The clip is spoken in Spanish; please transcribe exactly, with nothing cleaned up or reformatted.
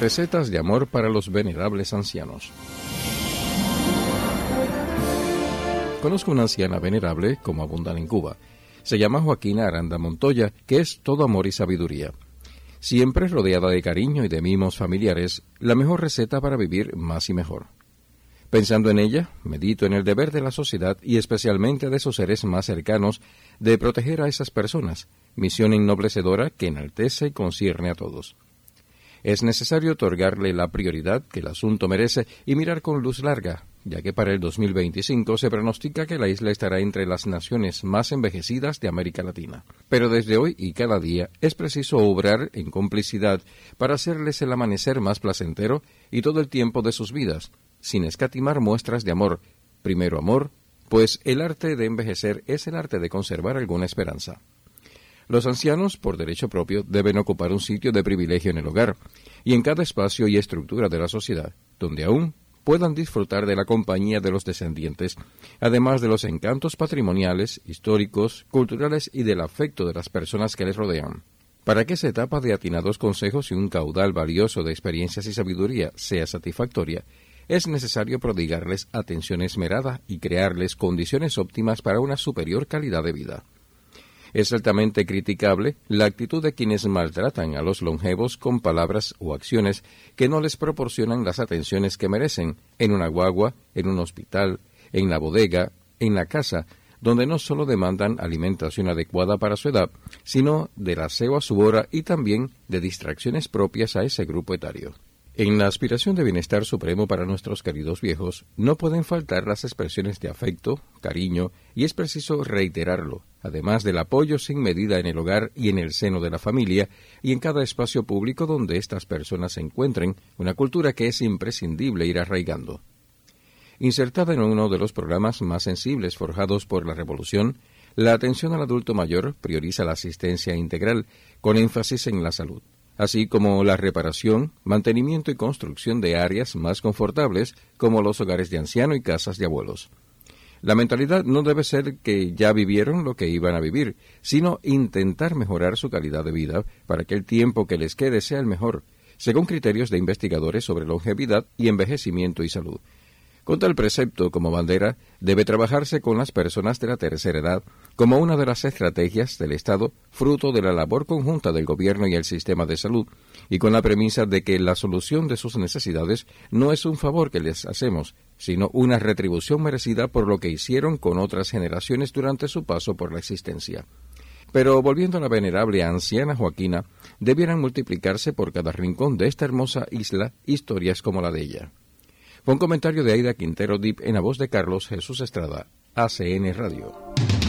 Recetas de amor para los venerables ancianos. Conozco una anciana venerable, como abundan en Cuba. Se llama Joaquina Aranda Montoya, que es todo amor y sabiduría. Siempre rodeada de cariño y de mimos familiares, la mejor receta para vivir más y mejor. Pensando en ella, medito en el deber de la sociedad y especialmente de sus seres más cercanos de proteger a esas personas, misión ennoblecedora que enaltece y concierne a todos. Es necesario otorgarle la prioridad que el asunto merece y mirar con luz larga, ya que para el dos mil veinticinco se pronostica que la isla estará entre las naciones más envejecidas de América Latina. Pero desde hoy y cada día es preciso obrar en complicidad para hacerles el amanecer más placentero y todo el tiempo de sus vidas, sin escatimar muestras de amor. Primero amor, pues el arte de envejecer es el arte de conservar alguna esperanza. Los ancianos, por derecho propio, deben ocupar un sitio de privilegio en el hogar y en cada espacio y estructura de la sociedad, donde aún puedan disfrutar de la compañía de los descendientes, además de los encantos patrimoniales, históricos, culturales y del afecto de las personas que les rodean. Para que esa etapa de atinados consejos y un caudal valioso de experiencias y sabiduría sea satisfactoria, es necesario prodigarles atención esmerada y crearles condiciones óptimas para una superior calidad de vida. Es altamente criticable la actitud de quienes maltratan a los longevos con palabras o acciones que no les proporcionan las atenciones que merecen en una guagua, en un hospital, en la bodega, en la casa, donde no solo demandan alimentación adecuada para su edad, sino del aseo a su hora y también de distracciones propias a ese grupo etario. En la aspiración de bienestar supremo para nuestros queridos viejos, no pueden faltar las expresiones de afecto, cariño, y es preciso reiterarlo, además del apoyo sin medida en el hogar y en el seno de la familia, y en cada espacio público donde estas personas se encuentren, una cultura que es imprescindible ir arraigando. Insertada en uno de los programas más sensibles forjados por la Revolución, la atención al adulto mayor prioriza la asistencia integral, con énfasis en la salud, así como la reparación, mantenimiento y construcción de áreas más confortables como los hogares de ancianos y casas de abuelos. La mentalidad no debe ser que ya vivieron lo que iban a vivir, sino intentar mejorar su calidad de vida para que el tiempo que les quede sea el mejor, según criterios de investigadores sobre longevidad y envejecimiento y salud. Con tal precepto como bandera, debe trabajarse con las personas de la tercera edad como una de las estrategias del Estado, fruto de la labor conjunta del gobierno y el sistema de salud, y con la premisa de que la solución de sus necesidades no es un favor que les hacemos, sino una retribución merecida por lo que hicieron con otras generaciones durante su paso por la existencia. Pero volviendo a la venerable anciana Joaquina, debieran multiplicarse por cada rincón de esta hermosa isla historias como la de ella. Fue un comentario de Aida Quintero Dip en la voz de Carlos Jesús Estrada, A C N Radio.